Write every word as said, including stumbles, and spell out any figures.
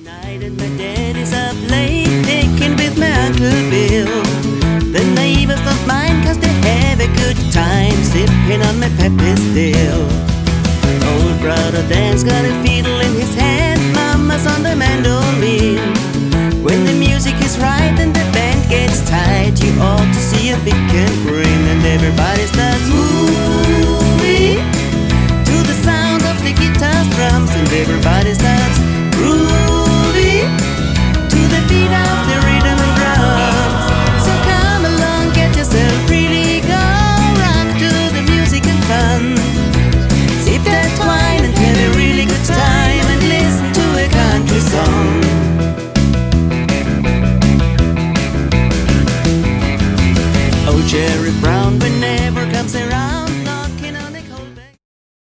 night and my daddy's up late, picking with my Uncle Bill. The neighbors don't mind cause they have a good time, sipping on my Pepsi still. Old brother Dan's got a fiddle in his hand, mama's on the mandolin. When the music is right and the band gets tight, you ought to see a big and grin. And everybody starts moving to the sound of the guitar's drums. And everybody starts